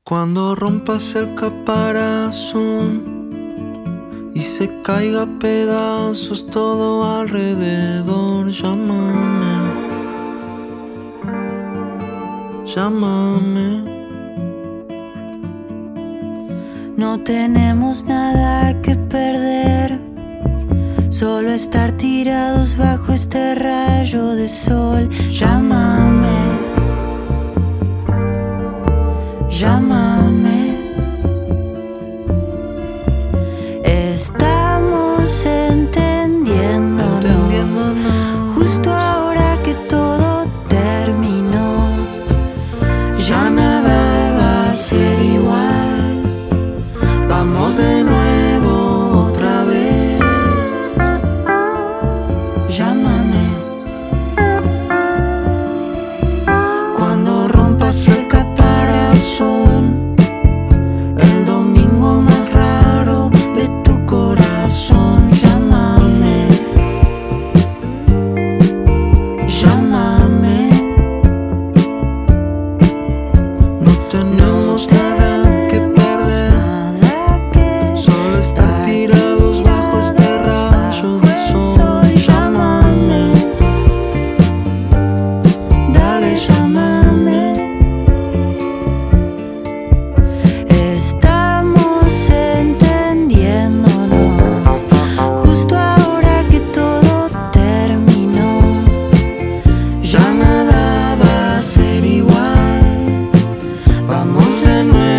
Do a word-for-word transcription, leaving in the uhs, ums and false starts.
Cuando rompas el caparazón y se caiga a pedazos todo alrededor, llámame, llámame. No tenemos nada que perder, solo estar tirados bajo este rayo de sol. Llámame, llámame. Estamos entendiéndonos, entendiéndonos. Justo ahora que todo terminó. Ya nada va a ser igual. Vamos de nuevo otra vez. Llámame. Cuando rompas el caparazón, el domingo más raro de tu corazón, llámame, llámame. No tenemos nada que perder, Nada que solo estar tirados bajo este rayo de sol. Llámame, dale, llámame. Estamos entendiéndonos, justo ahora que todo terminó. ya nada va a ser igual. Vamos de nuevo.